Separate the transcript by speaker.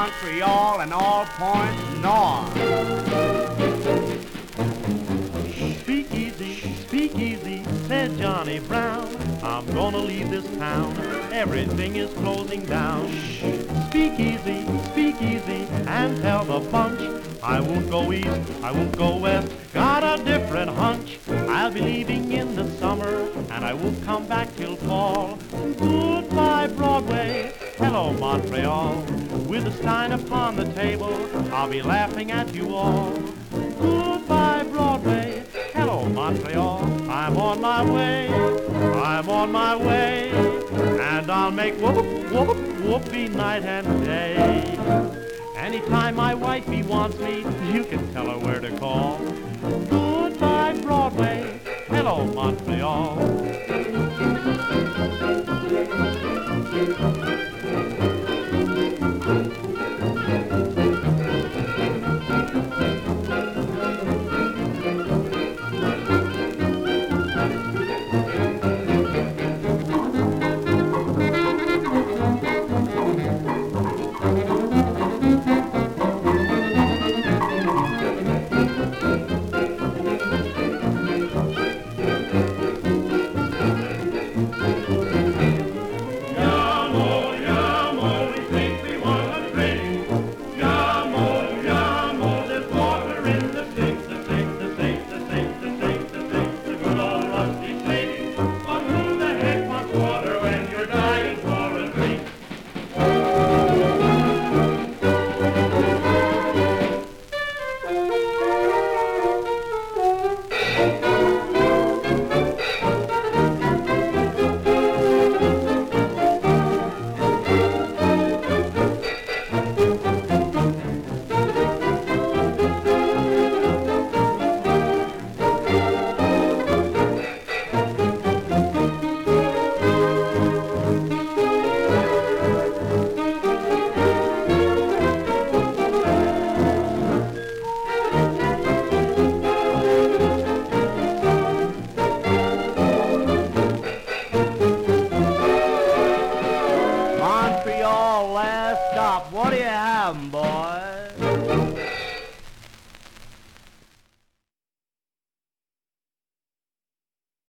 Speaker 1: Montreal and all points north.
Speaker 2: Speak easy, said Johnny Brown. I'm gonna leave this town. Everything is closing down. Speak easy, and tell the bunch I won't go east, I won't go west. Got a different hunch. I'll be leaving in the summer, and I won't come back till fall. Goodbye, Broadway. Hello, Montreal. With a stein upon the table, I'll be laughing at you all. Goodbye, Broadway. Hello, Montreal. I'm on my way. I'm on my way. And I'll make whoop, whoop, whoopee night and day. Anytime my wifey wants me, you can tell her where to call. Goodbye, Broadway. Hello, Montreal.
Speaker 1: Montreal, last stop. What do you have, boy?